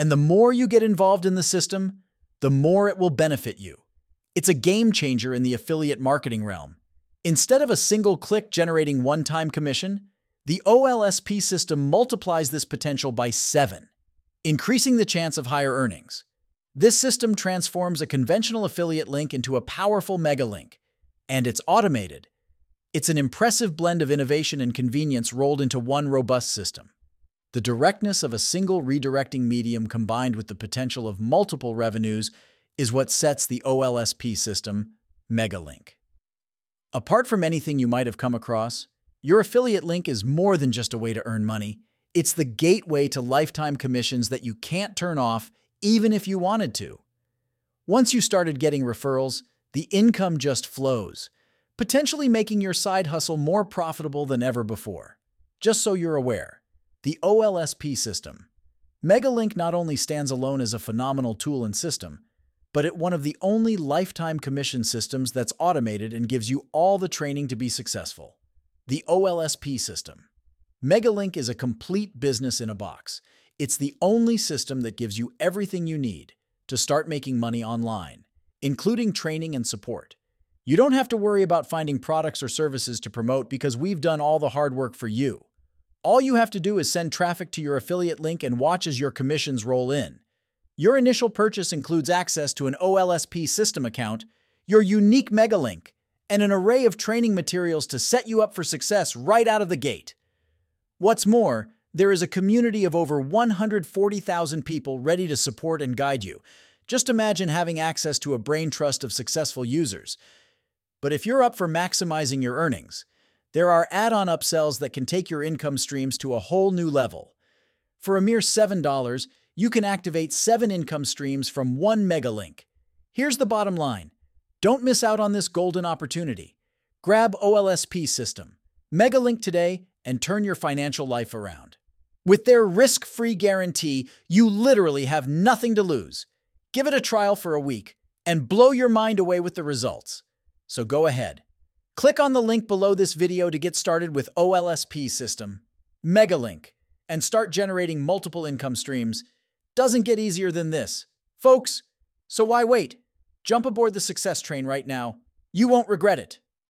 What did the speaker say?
And the more you get involved in the system, the more it will benefit you. It's a game changer in the affiliate marketing realm. Instead of a single click generating one-time commission, the OLSP system multiplies this potential by 7, increasing the chance of higher earnings. This system transforms a conventional affiliate link into a powerful mega link, and it's automated. It's an impressive blend of innovation and convenience rolled into one robust system. The directness of a single redirecting medium combined with the potential of multiple revenues is what sets the OLSP system MegaLink. Apart from anything you might have come across, your affiliate link is more than just a way to earn money. It's the gateway to lifetime commissions that you can't turn off even if you wanted to. Once you started getting referrals, the income just flows, potentially making your side hustle more profitable than ever before. Just so you're aware, the OLSP system, MegaLink, not only stands alone as a phenomenal tool and system, but it's one of the only lifetime commission systems that's automated and gives you all the training to be successful. The OLSP system. MegaLink is a complete business in a box. It's the only system that gives you everything you need to start making money online, including training and support. You don't have to worry about finding products or services to promote because we've done all the hard work for you. All you have to do is send traffic to your affiliate link and watch as your commissions roll in. Your initial purchase includes access to an OLSP system account, your unique MegaLink, and an array of training materials to set you up for success right out of the gate. What's more, there is a community of over 140,000 people ready to support and guide you. Just imagine having access to a brain trust of successful users. But if you're up for maximizing your earnings, there are add-on upsells that can take your income streams to a whole new level. For a mere $7, you can activate 7 income streams from one MegaLink. Here's the bottom line. Don't miss out on this golden opportunity. Grab OLSP system, MegaLink today, and turn your financial life around. With their risk-free guarantee, you literally have nothing to lose. Give it a trial for a week and blow your mind away with the results. So go ahead. Click on the link below this video to get started with OLSP system, MegaLink, and start generating multiple income streams. Doesn't get easier than this, folks. So why wait? Jump aboard the success train right now. You won't regret it.